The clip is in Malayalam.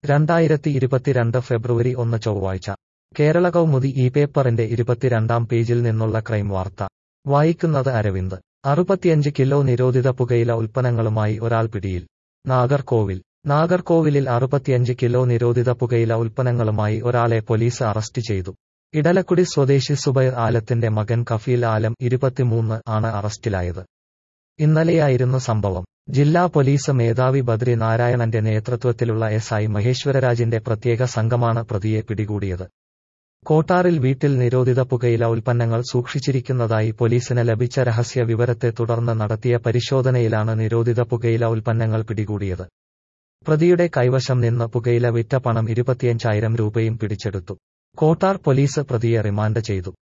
2022 ഫെബ്രുവരി 1 ചൊവ്വാഴ്ച കേരള കൗമുദി ഈ പേപ്പറിന്റെ 22-ാം പേജിൽ നിന്നുള്ള ക്രൈം വാർത്ത വായിക്കുന്നത് അരവിന്ദ് 65 കിലോ നിരോധിത പുകയില ഉൽപ്പന്നങ്ങളുമായി ഒരാൾ പിടിയിൽ. നാഗർകോവിലിൽ 65 കിലോ നിരോധിത പുകയില ഉൽപ്പന്നങ്ങളുമായി ഒരാളെ പോലീസ് അറസ്റ്റ് ചെയ്തു. ഇടലക്കുടി സ്വദേശി സുബൈർ ആലത്തിന്റെ മകൻ കഫീൽ ആലം 23 ആണ് അറസ്റ്റിലായത്. ഇന്നലെയായിരുന്നു സംഭവം. ജില്ലാ പോലീസ് മേധാവി ബദ്രി നാരായണന്റെ നേതൃത്വത്തിലുള്ള SI മഹേശ്വരരാജിന്റെ പ്രത്യേക സംഘമാണ് പ്രതിയെ പിടികൂടിയത്. കോട്ടാറിൽ വീട്ടിൽ നിരോധിത പുകയില ഉൽപ്പന്നങ്ങൾ സൂക്ഷിച്ചിരിക്കുന്നതായി പോലീസിന് ലഭിച്ച രഹസ്യ വിവരത്തെ തുടർന്ന് നടത്തിയ പരിശോധനയിലാണ് നിരോധിത പുകയില ഉൽപ്പന്നങ്ങൾ പിടികൂടിയത്. പ്രതിയുടെ കൈവശം നിന്ന് പുകയില വിറ്റ പണം 25,000 രൂപയും പിടിച്ചെടുത്തു. കോട്ടാർ പോലീസ് പ്രതിയെ റിമാൻഡ് ചെയ്തു.